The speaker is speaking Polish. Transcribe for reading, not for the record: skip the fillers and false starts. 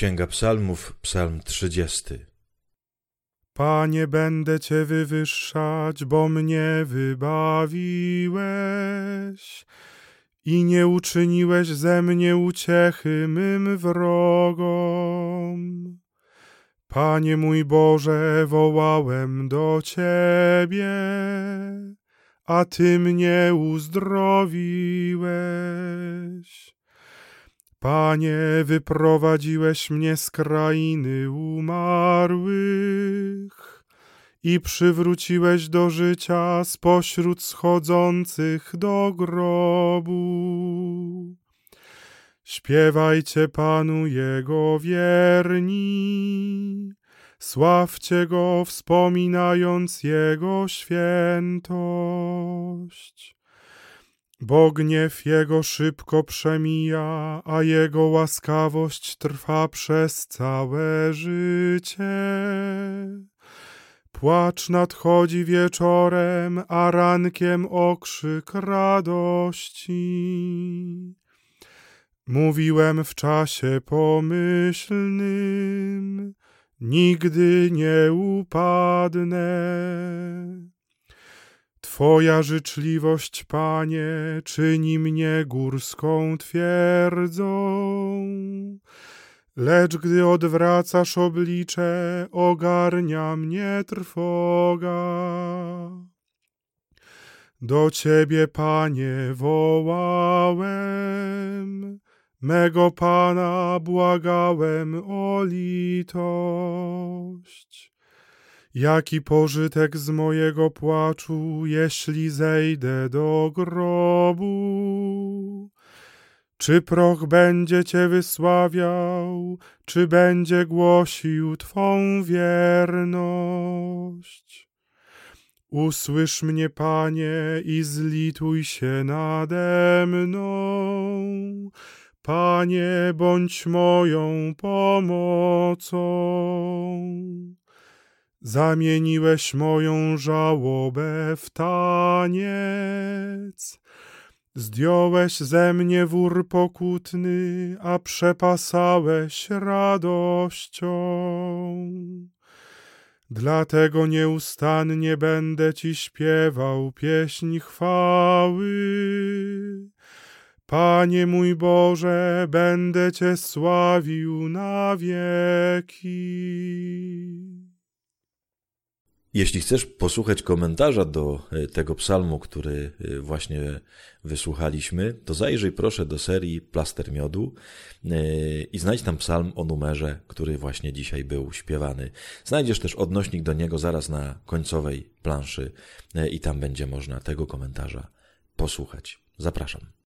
Księga Psalmów, Psalm 30. Panie, będę Cię wywyższać, bo mnie wybawiłeś i nie uczyniłeś ze mnie uciechy mym wrogom. Panie mój Boże, wołałem do Ciebie, a Ty mnie uzdrowiłeś. Panie, wyprowadziłeś mnie z krainy umarłych i przywróciłeś do życia spośród schodzących do grobu. Śpiewajcie Panu Jego wierni, sławcie Go, wspominając Jego świętość. Bo gniew Jego szybko przemija, a Jego łaskawość trwa przez całe życie. Płacz nadchodzi wieczorem, a rankiem okrzyk radości. Mówiłem w czasie pomyślnym, nigdy nie upadnę. Twoja życzliwość, Panie, czyni mnie górską twierdzą, lecz gdy odwracasz oblicze, ogarnia mnie trwoga. Do Ciebie, Panie, wołałem, mego Pana błagałem o litość. Jaki pożytek z mojego płaczu, jeśli zejdę do grobu? Czy proch będzie Cię wysławiał, czy będzie głosił Twą wierność? Usłysz mnie, Panie, i zlituj się nade mną. Panie, bądź moją pomocą. Zamieniłeś moją żałobę w taniec, zdjąłeś ze mnie wór pokutny, a przepasałeś radością. Dlatego nieustannie będę Ci śpiewał pieśń chwały. Panie mój Boże, będę Cię sławił na wieki. Jeśli chcesz posłuchać komentarza do tego psalmu, który właśnie wysłuchaliśmy, to zajrzyj proszę do serii Plaster Miodu i znajdź tam psalm o numerze, który właśnie dzisiaj był śpiewany. Znajdziesz też odnośnik do niego zaraz na końcowej planszy i tam będzie można tego komentarza posłuchać. Zapraszam.